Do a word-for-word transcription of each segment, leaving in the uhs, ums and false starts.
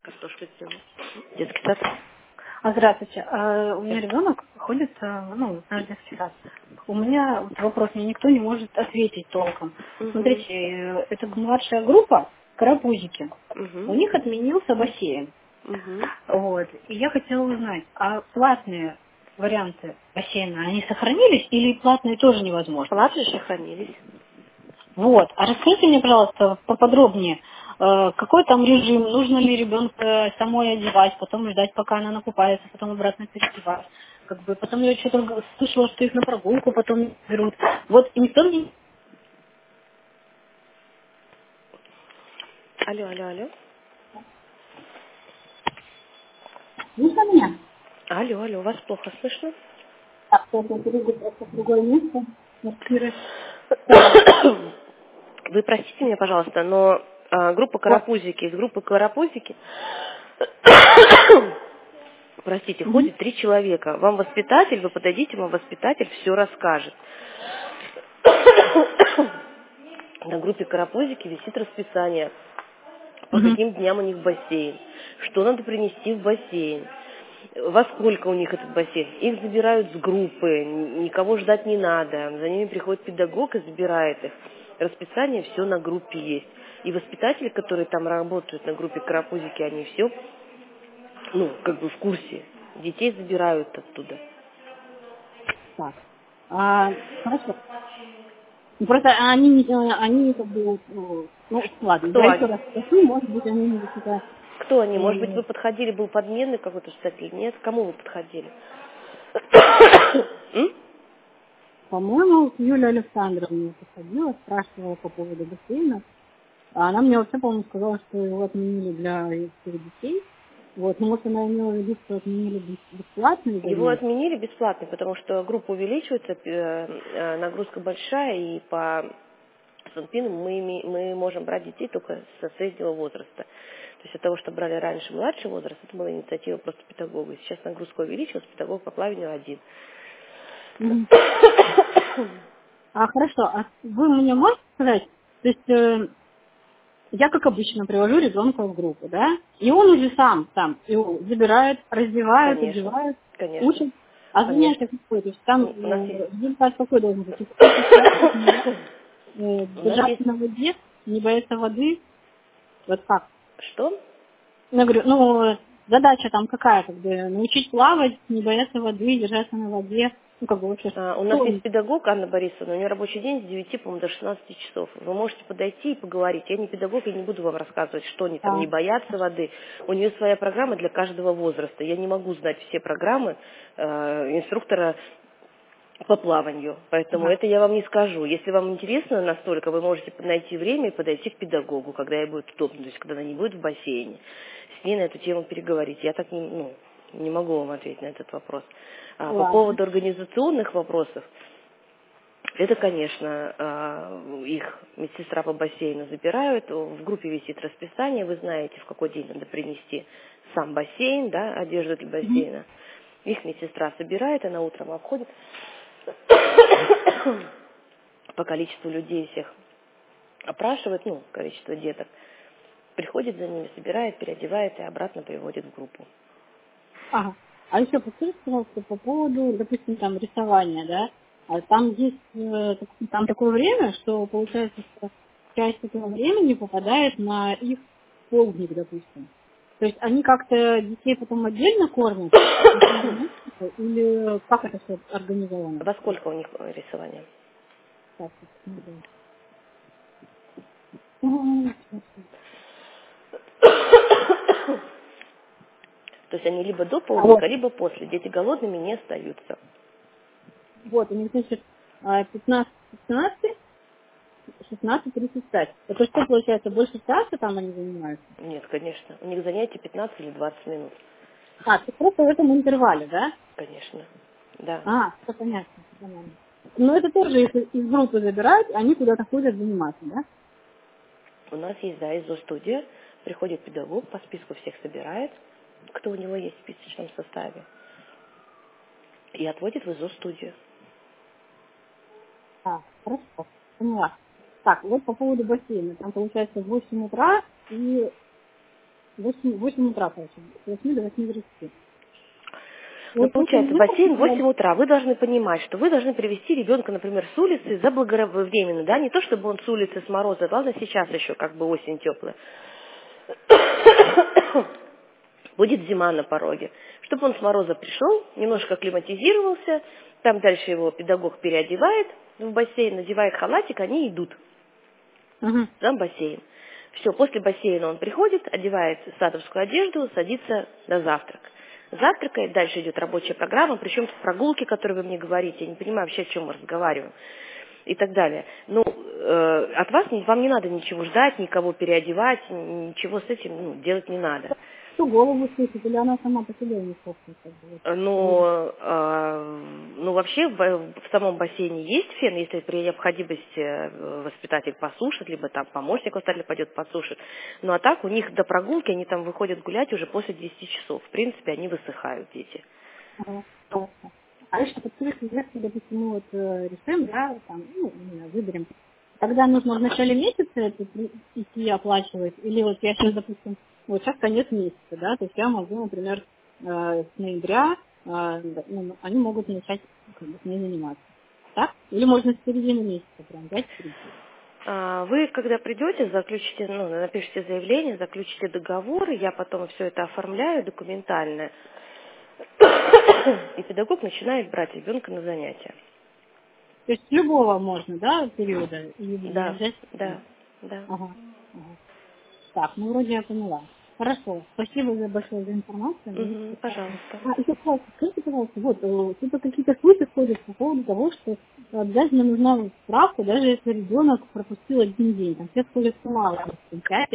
Картошку сделала. Детский сад. А, здравствуйте. А, у меня ребенок ходит, а, ну, на детский сад. У меня вот вопрос, мне никто не может ответить толком. Угу. Смотрите, э, это младшая группа, карапузики. У Угу. них отменился бассейн. Угу. Вот. И я хотела узнать, а платные варианты бассейна, они сохранились или платные тоже невозможно? Платные сохранились. Вот. А расскажите мне, пожалуйста, поподробнее, э, какой там режим, нужно ли ребенка самой одевать, потом ждать, пока она накупается, потом обратно переодевать. Как бы, потом я что-то слышала, что их на прогулку потом берут. Вот, и никто мне... Алло, алло, алло. Слышно меня? Алло, алло, вас плохо слышно? Так, сейчас я перейду просто в другое место. Квартиры. Так, Вы простите меня, пожалуйста, но а, группа вот. Карапузики, из группы Карапузики, простите, Мгм. ходит три человека. Вам воспитатель, вы подойдите, вам воспитатель все расскажет. На группе Карапузики висит расписание, по Мгм. каким дням у них бассейн, что надо принести в бассейн, во сколько у них этот бассейн. Их забирают с группы, н- никого ждать не надо, за ними приходит педагог и забирает их. Расписание все на группе есть. И воспитатели, которые там работают на группе Карапузики, они все, ну, как бы в курсе. Детей забирают оттуда. Так. А, хорошо. Ну, просто они, не- они как бы, ну, ну, ладно, Кто я еще они? раз спрошу, может быть, они не какие-то... Кто они? Может быть, э, вы подходили, был подменный какой-то воспитатель? Нет? К кому вы подходили? М? По-моему, Юлия Александровна подходила, спрашивала по поводу бассейна. А она мне вообще, по-моему, сказала, что его отменили для всех детей. Вот, ну, может, она имела в виду, что отменили бес- бесплатные Его занятия. отменили бесплатно, потому что группа увеличивается, э, э, нагрузка большая, и по Санпину мы, име- мы можем брать детей только со среднего возраста. То есть от того, что брали раньше младший возраст, это была инициатива просто педагога. Сейчас нагрузка увеличилась, педагог по плаванию один. Мгм. А хорошо, а вы мне можете сказать, то есть э, я, как обычно, привожу ребенка в группу, да, и он уже сам там его забирает, раздевает, Конечно, одевает, конечно, учит. А занятия конечно. какое? То есть там У нас есть, э, результат какой должен быть? Сколько человек не э, у нас есть держаться на воде, не бояться воды, вот как? что? Я говорю, ну, задача там какая, как бы, научить плавать, не бояться воды, держаться на воде, ну, как бы вообще, А, У нас что есть он? педагог Анна Борисовна, у нее рабочий день с девяти, по-моему, до шестнадцати часов. Вы можете подойти и поговорить. Я не педагог, я не буду вам рассказывать, что они там А, не боятся воды. У нее своя программа для каждого возраста. Я не могу знать все программы э, инструктора по плаванию, поэтому ага. это я вам не скажу. Если вам интересно настолько, вы можете найти время и подойти к педагогу, когда ей будет удобно, то есть когда она не будет в бассейне, с ней на эту тему переговорить. Я так не, ну, не могу вам ответить на этот вопрос. А по Ладно. поводу организационных вопросов, это, конечно, а, их медсестра по бассейну забирают, в группе висит расписание, вы знаете, в какой день надо принести сам бассейн, да, одежду для Мгм. бассейна. Их медсестра собирает, она утром обходит по количеству людей всех опрашивает, ну, количество деток, приходит за ними, собирает, переодевает и обратно приводит в группу. Ага. А еще подскажите, пожалуйста, по поводу, допустим, там рисования, да? А там есть э, так- там такое время, что получается, что часть этого времени попадает на их полдник, допустим. То есть они как-то детей потом отдельно кормят, или как это все организовано? Во сколько у них э, рисование? Так, посмотрим. М, То есть они либо до а вот, полдника, либо после. Дети голодными не остаются. вот, у них, значит, а, пятнадцать пятнадцать, шестнадцать тридцать пять. Это что получается, больше часа там они занимаются? Нет, конечно. У них занятия пятнадцать или двадцать минут. А, ты просто в этом интервале, да? Конечно. Да. А, все понятно, всё понятно. Но это тоже, если из группы забирают, они куда-то ходят заниматься, да? У нас есть, да, изо-студия. Приходит педагог, по списку всех собирает, кто у него есть в списочном составе, и отводит в изо-студию. А, хорошо, поняла. Так, вот по поводу бассейна. Там получается в восемь утра и восемь, восемь утра, получается. С восьми до восьми тридцати. Ну, Вот после получается, меня, бассейн в когда- восемь утра. Вы должны понимать, что вы должны привести ребенка, например, с улицы заблаговременно, да, не то, чтобы он с улицы, с мороза, ладно, сейчас еще как бы осень теплая. Будет зима на пороге. Чтобы он с мороза пришел, немножко акклиматизировался, там дальше его педагог переодевает в бассейн, надевает халатик, они идут. Мгм. Там бассейн. Все, после бассейна он приходит, одевает садовскую одежду, садится на завтрак. Завтракает, дальше идет рабочая программа, причем прогулки, которые вы мне говорите, я не понимаю вообще, о чем мы разговариваем, и так далее. Ну, э, от вас не- вам не надо ничего ждать, никого переодевать, н- ничего с этим ну, делать не надо. Что голову слышит, или она сама по себе не слушает? Как бы, вот. Но, э, ну, вообще в, в самом бассейне есть фен, если при необходимости э, воспитатель посушит, либо там помощник воспитателя пойдет посушит. Ну, а так у них до прогулки, они там выходят гулять уже после десяти часов. В принципе, они высыхают, дети. Ага, точно. А если подскажите, если, допустим, мы вот э, решим, да, там, ну, именно выберем, тогда нужно в начале месяца это при- идти оплачивать, или вот я сейчас, допустим, вот сейчас конец месяца, да, то есть я могу, например, э, с ноября, э, да, ну, они могут начать как бы, с ней заниматься, так? Или можно с середины месяца прям взять и прийти. А, Вы, когда придете, заключите, ну, напишите заявление, заключите договор, и я потом все это оформляю документально. И педагог начинает брать ребенка на занятия. То есть с любого можно, да, периода, или не Да, обязательно? да, да. Ага, ага. Так, ну вроде я поняла. Хорошо, спасибо за большое за информацию. Мне Мгм, прекрасно. пожалуйста. А, еще, пожалуйста, скажите, пожалуйста, вот, э, тут какие-то слухи ходят по поводу того, что обязательно нужна справка, даже если ребенок пропустил один день. Там все сходят с ума в этом чате.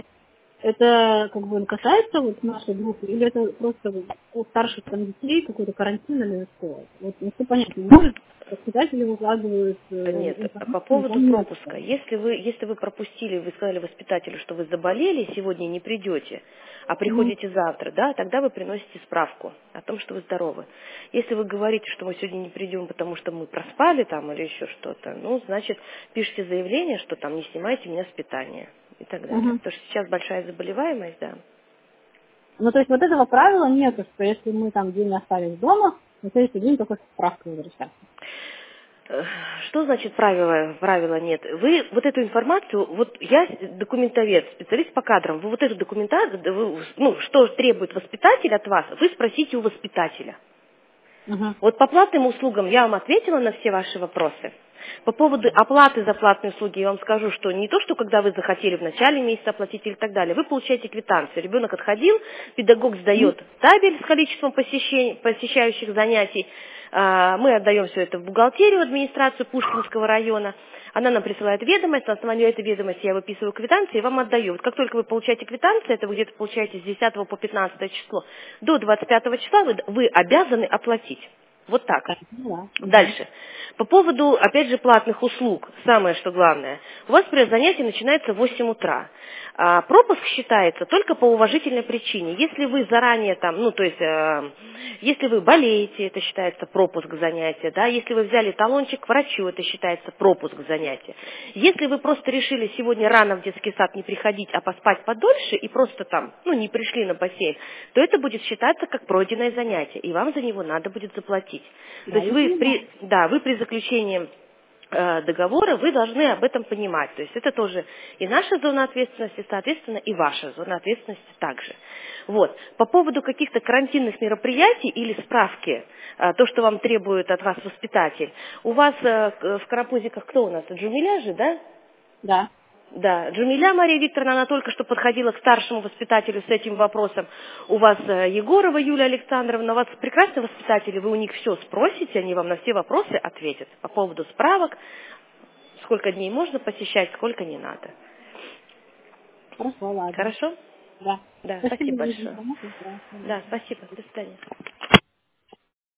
Это как бы касается вот нашей группы, или это просто вот у старших там детей какой-то карантин или что? Вот никто понять не может, воспитатели выкладывают э, Нет, по информацию, поводу там нет. пропуска. Если вы, если вы пропустили, вы сказали воспитателю, что вы заболели, сегодня не придете, а Мгм. приходите завтра, да, тогда вы приносите справку о том, что вы здоровы. Если вы говорите, что мы сегодня не придем, потому что мы проспали там или еще что-то, ну, значит, пишите заявление, что там не снимайте меня с питания и так далее. Мгм. Потому что сейчас большая заболеваемость, да. Ну, то есть вот этого правила нету, что если мы там день остались дома, на следующий день только с справкой возвращаться. Э, Что значит правила, правила нет? Вы вот эту информацию, вот я документовед, специалист по кадрам, вы вот эту документацию, да вы, ну, что требует воспитатель от вас, вы спросите у воспитателя. Угу. Вот по платным услугам я вам ответила на все ваши вопросы. По поводу оплаты за платные услуги я вам скажу, что не то, что когда вы захотели в начале месяца оплатить или так далее, вы получаете квитанцию. Ребенок отходил, педагог сдает табель с количеством посещений- посещающих занятий, а, мы отдаем все это в бухгалтерию, в администрацию Пушкинского района, она нам присылает ведомость, на основании этой ведомости я выписываю квитанции и вам отдаю. Вот как только вы получаете квитанции, это вы где-то получаете с десятого по пятнадцатое число, до двадцать пятого числа вы, вы обязаны оплатить. Вот так. Так, поняла. Угу. Дальше. По поводу, опять же, платных услуг, самое что главное. У вас, например, занятие начинается в восемь утра. А пропуск считается только по уважительной причине. Если вы заранее там, ну, то есть, э, если вы болеете, это считается пропуск занятия, да, если вы взяли талончик к врачу, это считается пропуск занятия. Если вы просто решили сегодня рано в детский сад не приходить, а поспать подольше и просто там, ну, не пришли на бассейн, то это будет считаться как пройденное занятие, и вам за него надо будет заплатить. То Да, есть я вы поняла. при, да, вы при заключении э, договора, вы должны об этом понимать. То есть это тоже и наша зона ответственности, соответственно, и ваша зона ответственности также. Вот. По поводу каких-то карантинных мероприятий или справки, э, то, что вам требует от вас воспитатель, у вас э, к- в Карапузиках кто у нас? Джумиля же, да? Да. Да, Джумиля Мария Викторовна, она только что подходила к старшему воспитателю с этим вопросом. У вас э, Егорова Юлия Александровна, у вас прекрасные воспитатели, вы у них все спросите, они вам на все вопросы ответят по поводу справок, сколько дней можно посещать, сколько не надо. Хорошо, ладно. Хорошо? Да. Да, Спасибо спасибо за большое. информацию. Да. Да, спасибо. До свидания.